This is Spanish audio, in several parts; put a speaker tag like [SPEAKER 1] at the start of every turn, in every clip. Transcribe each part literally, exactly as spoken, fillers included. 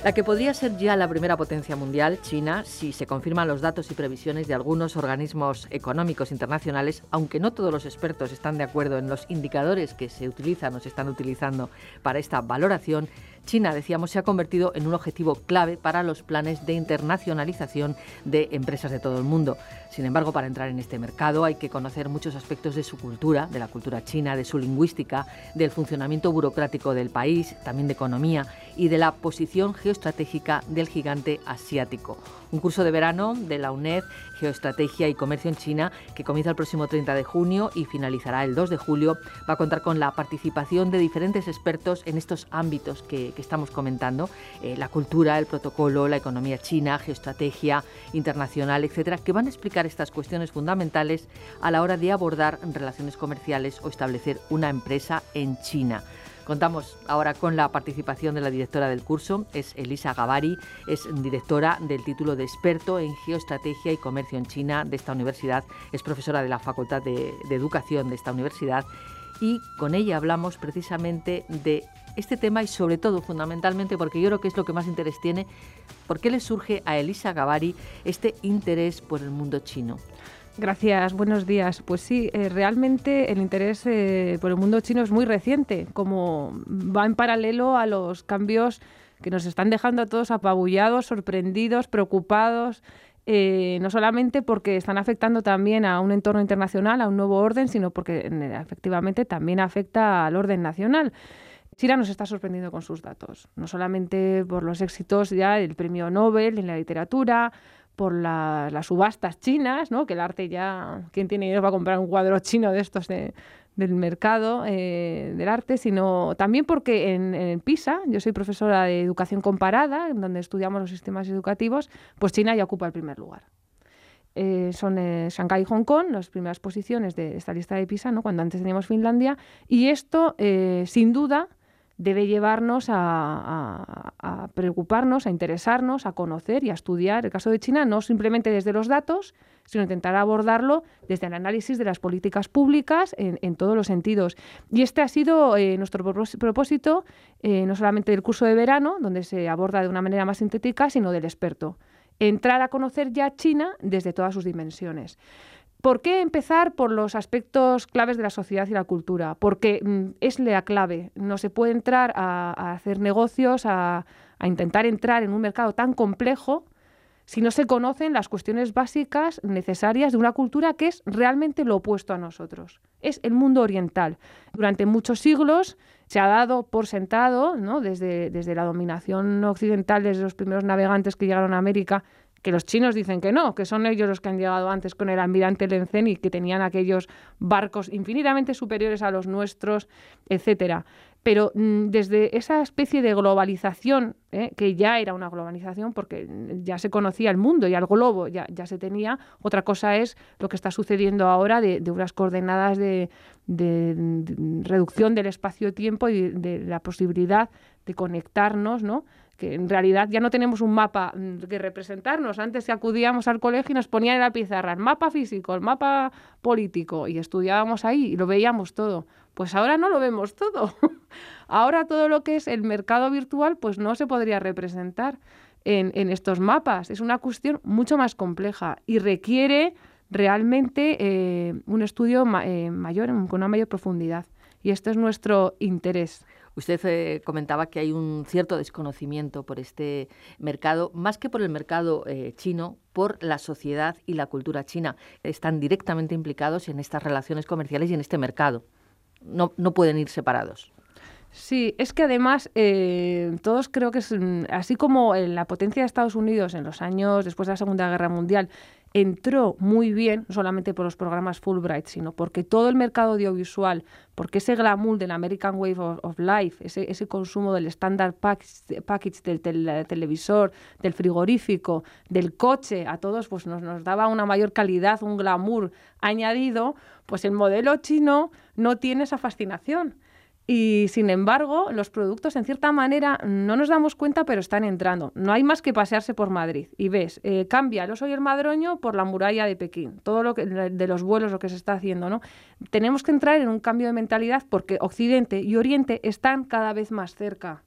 [SPEAKER 1] La que podría ser ya la primera potencia mundial, China, si se confirman los datos y previsiones de algunos organismos económicos internacionales, aunque no todos los expertos están de acuerdo en los indicadores que se utilizan o se están utilizando para esta valoración, China, decíamos, se ha convertido en un objetivo clave para los planes de internacionalización de empresas de todo el mundo. Sin embargo, para entrar en este mercado hay que conocer muchos aspectos de su cultura, de la cultura china, de su lingüística, del funcionamiento burocrático del país, también de economía y de la posición geoestratégica del gigante asiático. Un curso de verano de la UNED, Geoestrategia y Comercio en China, que comienza el próximo treinta de junio y finalizará el dos de julio, va a contar con la participación de diferentes expertos en estos ámbitos que, que estamos comentando, eh, la cultura, el protocolo, la economía china, geoestrategia internacional, etcétera, que van a explicar estas cuestiones fundamentales a la hora de abordar relaciones comerciales o establecer una empresa en China. Contamos ahora con la participación de la directora del curso, es Elisa Gavari, es directora del título de experto en geoestrategia y comercio en China de esta universidad, es profesora de la Facultad de, de Educación de esta universidad y con ella hablamos precisamente de este tema y sobre todo, fundamentalmente, porque yo creo que es lo que más interés tiene, ¿por qué le surge a Elisa Gavari este interés por el mundo chino?
[SPEAKER 2] Gracias, buenos días. Pues sí, eh, realmente el interés eh, por el mundo chino es muy reciente, como va en paralelo a los cambios que nos están dejando a todos apabullados, sorprendidos, preocupados, eh, no solamente porque están afectando también a un entorno internacional, a un nuevo orden, sino porque efectivamente también afecta al orden nacional. China nos está sorprendiendo con sus datos, no solamente por los éxitos ya del premio Nobel en la literatura, por la, las subastas chinas, ¿no? Que el arte ya, ¿quién tiene dinero para comprar un cuadro chino de estos de, del mercado eh, del arte? Sino también porque en, en PISA, yo soy profesora de educación comparada, en donde estudiamos los sistemas educativos, pues China ya ocupa el primer lugar. Eh, son eh, Shanghái y Hong Kong las primeras posiciones de esta lista de PISA, ¿no? Cuando antes teníamos Finlandia, y esto, eh, sin duda, debe llevarnos a, a, a preocuparnos, a interesarnos, a conocer y a estudiar el caso de China, no simplemente desde los datos, sino intentar abordarlo desde el análisis de las políticas públicas en, en todos los sentidos. Y este ha sido eh, nuestro propósito, eh, no solamente del curso de verano, donde se aborda de una manera más sintética, sino del experto. Entrar a conocer ya China desde todas sus dimensiones. ¿Por qué empezar por los aspectos claves de la sociedad y la cultura? Porque mm, es la clave. No se puede entrar a, a hacer negocios, a, a intentar entrar en un mercado tan complejo si no se conocen las cuestiones básicas necesarias de una cultura que es realmente lo opuesto a nosotros. Es el mundo oriental. Durante muchos siglos se ha dado por sentado, ¿no? desde, desde la dominación occidental, desde los primeros navegantes que llegaron a América, que los chinos dicen que no, que son ellos los que han llegado antes con el almirante Lenzén y que tenían aquellos barcos infinitamente superiores a los nuestros, etcétera. Pero mmm, desde esa especie de globalización, ¿eh? que ya era una globalización porque ya se conocía el mundo y al globo ya, ya se tenía, otra cosa es lo que está sucediendo ahora de, de unas coordenadas de, de, de reducción del espacio-tiempo y de, de la posibilidad de conectarnos, ¿no? Que en realidad ya no tenemos un mapa que representarnos. Antes acudíamos al colegio y nos ponían en la pizarra el mapa físico, el mapa político y estudiábamos ahí y lo veíamos todo. Pues ahora no lo vemos todo. Ahora todo lo que es el mercado virtual pues no se podría representar en, en estos mapas. Es una cuestión mucho más compleja y requiere realmente eh, un estudio ma- eh, mayor, con una mayor profundidad. Y este es nuestro interés.
[SPEAKER 1] Usted eh, comentaba que hay un cierto desconocimiento por este mercado, más que por el mercado eh, chino, por la sociedad y la cultura china. Están directamente implicados en estas relaciones comerciales y en este mercado. No, no pueden ir separados.
[SPEAKER 2] Sí, es que además eh, todos creo que es así como en la potencia de Estados Unidos en los años después de la Segunda Guerra Mundial entró muy bien, no solamente por los programas Fulbright, sino porque todo el mercado audiovisual, porque ese glamour del American Way of, of Life, ese, ese consumo del standard package, package del tel, televisor, del frigorífico, del coche, a todos pues nos, nos daba una mayor calidad, un glamour añadido, pues el modelo chino no tiene esa fascinación. Y, sin embargo, los productos, en cierta manera, no nos damos cuenta, pero están entrando. No hay más que pasearse por Madrid y ves, eh, cambia el Oso y el Madroño por la muralla de Pekín. Todo lo que de los vuelos, lo que se está haciendo, ¿no? Tenemos que entrar en un cambio de mentalidad porque Occidente y Oriente están cada vez más cerca.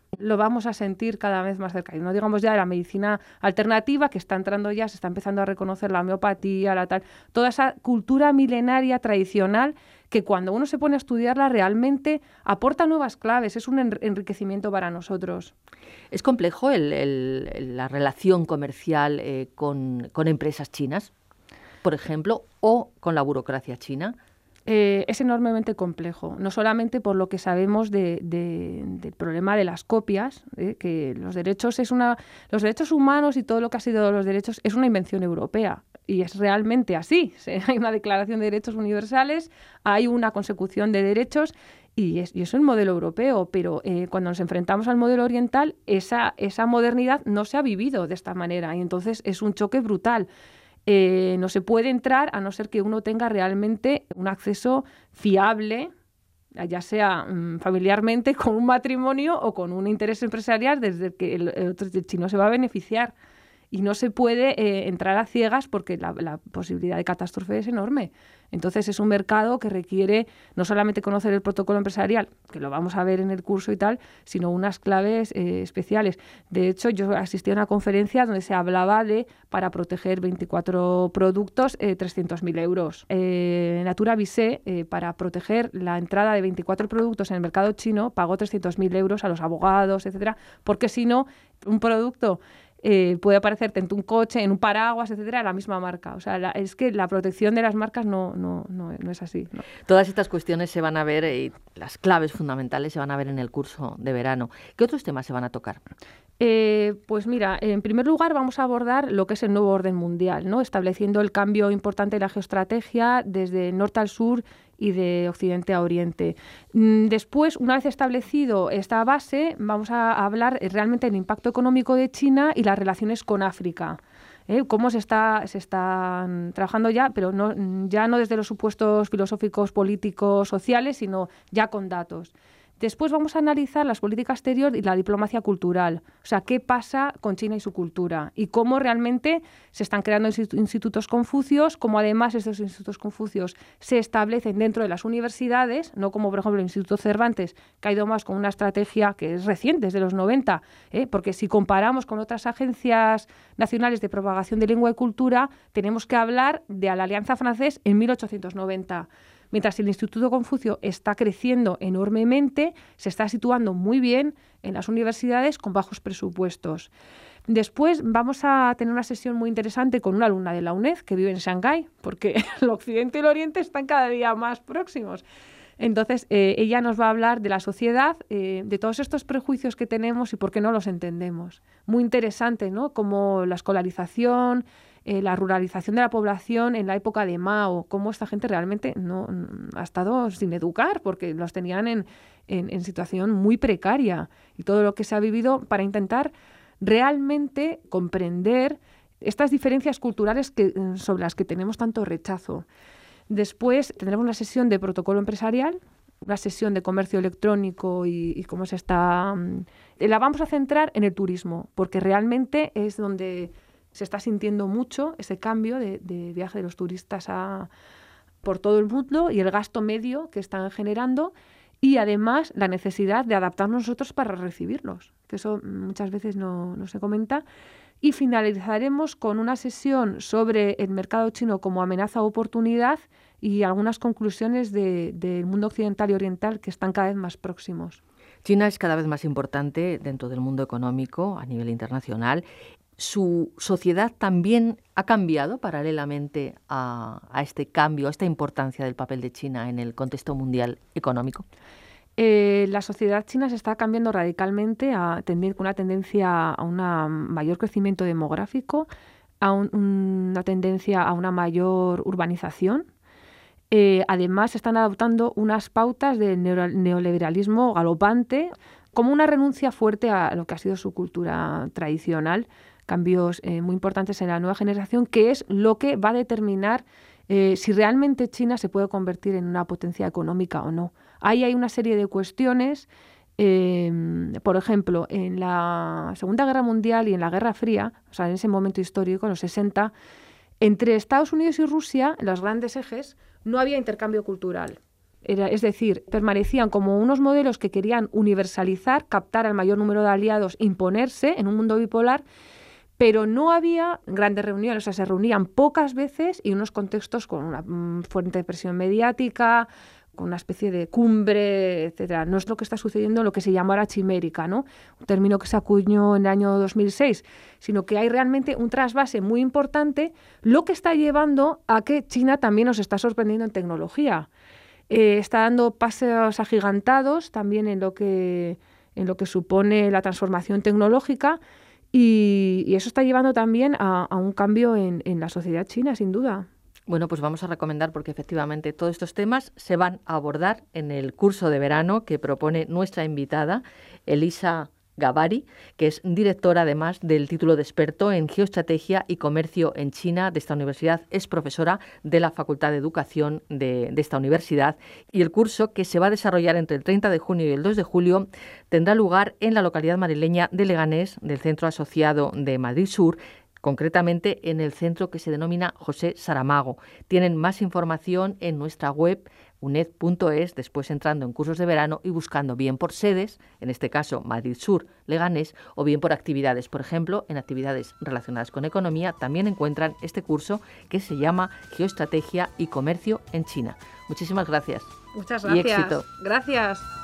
[SPEAKER 2] Lo vamos a sentir cada vez más cerca. Y no digamos ya de la medicina alternativa, que está entrando ya, se está empezando a reconocer la homeopatía, la tal, toda esa cultura milenaria tradicional que cuando uno se pone a estudiarla realmente aporta nuevas claves, es un enriquecimiento para nosotros.
[SPEAKER 1] ¿Es complejo el, el, la relación comercial eh, con, con empresas chinas, por ejemplo, o con la burocracia china?
[SPEAKER 2] Eh, es enormemente complejo, no solamente por lo que sabemos de, de, del problema de las copias, eh, que los derechos es una, los derechos humanos y todo lo que ha sido los derechos es una invención europea. Y es realmente así. Hay una Declaración de Derechos Universales, hay una consecución de derechos y es, y es un modelo europeo, pero eh, cuando nos enfrentamos al modelo oriental, esa, esa modernidad no se ha vivido de esta manera y entonces es un choque brutal. Eh, no se puede entrar a no ser que uno tenga realmente un acceso fiable, ya sea um, familiarmente, con un matrimonio o con un interés empresarial desde el que el, el otro el chino se va a beneficiar. Y no se puede eh, entrar a ciegas porque la, la posibilidad de catástrofe es enorme. Entonces es un mercado que requiere no solamente conocer el protocolo empresarial, que lo vamos a ver en el curso y tal, sino unas claves eh, especiales. De hecho, yo asistí a una conferencia donde se hablaba de, para proteger veinticuatro productos, eh, trescientos mil euros. Eh, Natura Visé, eh, para proteger la entrada de veinticuatro productos en el mercado chino, pagó trescientos mil euros a los abogados, etcétera, porque si no, un producto Eh, puede aparecerte en un coche, en un paraguas, etcétera, la misma marca. O sea, la, es que la protección de las marcas no, no, no, no es así, ¿no?
[SPEAKER 1] Todas estas cuestiones se van a ver, y las claves fundamentales se van a ver en el curso de verano. ¿Qué otros temas se van a tocar?
[SPEAKER 2] Eh, pues mira, en primer lugar vamos a abordar lo que es el nuevo orden mundial, ¿no? Estableciendo el cambio importante de la geoestrategia desde norte al sur y de occidente a oriente. Después, una vez establecido esta base, vamos a hablar realmente del impacto económico de China y las relaciones con África. ¿Eh? Cómo se está se están trabajando ya, pero no, ya no desde los supuestos filosóficos, políticos, sociales, sino ya con datos. Después vamos a analizar las políticas exterior y la diplomacia cultural. O sea, qué pasa con China y su cultura y cómo realmente se están creando institutos confucios, cómo además estos institutos confucios se establecen dentro de las universidades, no como por ejemplo el Instituto Cervantes, que ha ido más con una estrategia que es reciente, desde los noventa, ¿eh? Porque si comparamos con otras agencias nacionales de propagación de lengua y cultura, tenemos que hablar de la Alianza Francés en mil ochocientos noventa. Mientras el Instituto Confucio está creciendo enormemente, se está situando muy bien en las universidades con bajos presupuestos. Después vamos a tener una sesión muy interesante con una alumna de la UNED que vive en Shanghái, porque el occidente y el oriente están cada día más próximos. Entonces, eh, ella nos va a hablar de la sociedad, eh, de todos estos prejuicios que tenemos y por qué no los entendemos. Muy interesante, ¿no? Como la escolarización, eh, la ruralización de la población en la época de Mao, cómo esta gente realmente no, no ha estado sin educar porque los tenían en, en, en situación muy precaria y todo lo que se ha vivido para intentar realmente comprender estas diferencias culturales que, sobre las que tenemos tanto rechazo. Después tendremos una sesión de protocolo empresarial, una sesión de comercio electrónico y, y cómo se está... La vamos a centrar en el turismo, porque realmente es donde se está sintiendo mucho ese cambio de, de viaje de los turistas a, por todo el mundo y el gasto medio que están generando y además la necesidad de adaptarnos nosotros para recibirlos, que eso muchas veces no, no se comenta. Y finalizaremos con una sesión sobre el mercado chino como amenaza o oportunidad y algunas conclusiones de, del mundo occidental y oriental que están cada vez más próximos.
[SPEAKER 1] China es cada vez más importante dentro del mundo económico a nivel internacional. ¿Su sociedad también ha cambiado paralelamente a, a este cambio, a esta importancia del papel de China en el contexto mundial económico?
[SPEAKER 2] Eh, la sociedad china se está cambiando radicalmente a tener una tendencia a un mayor crecimiento demográfico, a un, una tendencia a una mayor urbanización. Eh, además, se están adoptando unas pautas del neoliberalismo galopante, como una renuncia fuerte a lo que ha sido su cultura tradicional, cambios eh, muy importantes en la nueva generación, que es lo que va a determinar eh, si realmente China se puede convertir en una potencia económica o no. Ahí hay una serie de cuestiones, eh, por ejemplo, en la Segunda Guerra Mundial y en la Guerra Fría, o sea, en ese momento histórico, en los sesenta, entre Estados Unidos y Rusia, en los grandes ejes, no había intercambio cultural. Era, es decir, permanecían como unos modelos que querían universalizar, captar al mayor número de aliados, imponerse en un mundo bipolar, pero no había grandes reuniones, o sea, se reunían pocas veces y unos contextos con una um, fuerte presión mediática, con una especie de cumbre, etcétera. No es lo que está sucediendo en lo que se llama ahora chimérica, ¿no? Un término que se acuñó en el año dos mil seis, sino que hay realmente un trasvase muy importante, lo que está llevando a que China también nos está sorprendiendo en tecnología. Eh, está dando pasos agigantados también en lo que, en lo que supone la transformación tecnológica y, y eso está llevando también a, a un cambio en, en la sociedad china, sin duda.
[SPEAKER 1] Bueno, pues vamos a recomendar porque efectivamente todos estos temas se van a abordar en el curso de verano que propone nuestra invitada, Elisa Gavari, que es directora además del título de experto en geoestrategia y comercio en China de esta universidad. Es profesora de la Facultad de Educación de, de esta universidad y el curso, que se va a desarrollar entre el treinta de junio y el dos de julio, tendrá lugar en la localidad madrileña de Leganés, del Centro Asociado de Madrid Sur, concretamente en el centro que se denomina José Saramago. Tienen más información en nuestra web u n e d punto es, después entrando en cursos de verano y buscando bien por sedes, en este caso Madrid Sur, Leganés, o bien por actividades. Por ejemplo, en actividades relacionadas con economía también encuentran este curso que se llama Geoestrategia y Comercio en China. Muchísimas gracias.
[SPEAKER 2] Muchas gracias.
[SPEAKER 1] Y éxito.
[SPEAKER 2] Gracias.